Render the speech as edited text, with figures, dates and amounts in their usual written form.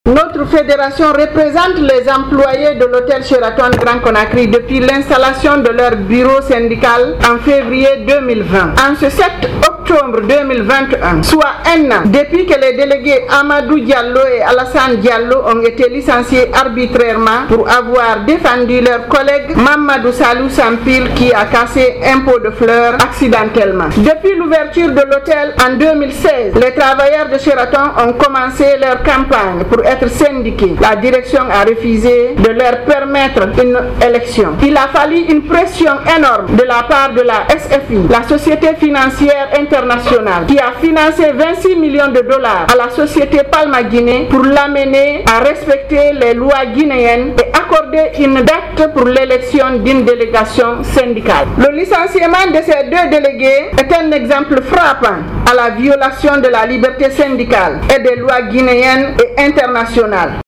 Notre fédération représente les employés de l'hôtel Sheraton Grand Conakry depuis l'installation de leur bureau syndical en février 2020. En ce 7 octobre 2021, soit un an depuis que les délégués Amadou Diallo et Alassane Diallo ont été licenciés arbitrairement pour avoir défendu leur collègue Mamadou Salou Sampil qui a cassé un pot de fleurs accidentellement. Depuis l'ouverture de l'hôtel en 2016, les travailleurs de Sheraton ont commencé leur campagne pour être syndiqués. La direction a refusé de leur permettre une élection. Il a fallu une pression énorme de la part de la SFI, la Société financière internationale, qui a financé 26 millions de dollars à la société Palma Guinée pour l'amener à respecter les lois guinéennes et accorder une date pour l'élection d'une délégation syndicale. Le licenciement de ces deux délégués est un exemple frappant à la violation de la liberté syndicale et des lois guinéennes et internationales.